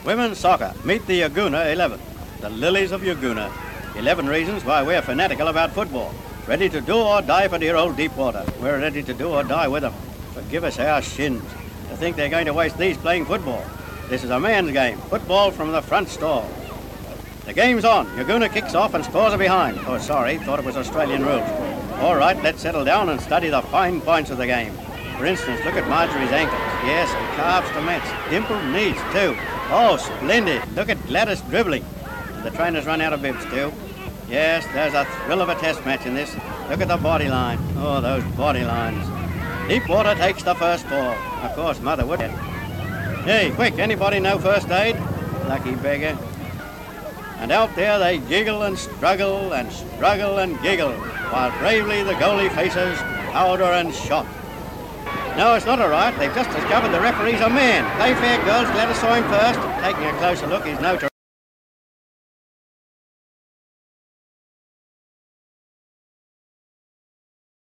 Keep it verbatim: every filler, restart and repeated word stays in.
Women's soccer. Meet the Yagoona eleven. The Lilies of Yagoona. eleven reasons why we're fanatical about football. Ready to do or die for dear old Deepwater. We're ready to do or die with them. Forgive us our shins to think they're going to waste these playing football. This is a man's game. Football from the front stall. The game's on. Yagoona kicks off and scores a behind. Oh, sorry. Thought it was Australian rules. All right, let's settle down and study the fine points of the game. For instance, look at Marjorie's ankles. Yes, and calves to match. Dimpled knees, too. Oh, splendid. Look at Gladys dribbling. The trainers run out of bibs, too. Yes, there's a thrill of a test match in this. Look at the body line. Oh, those body lines. Deepwater takes the first ball. Of course, Mother would. Hey, quick, anybody know first aid? Lucky beggar. And out there they giggle and struggle and struggle and giggle, while bravely the goalie faces powder and shot. No, it's not all right. They've just discovered the referee's a man. Play fair, girls. Gladys saw him first. Taking a closer look, he's no...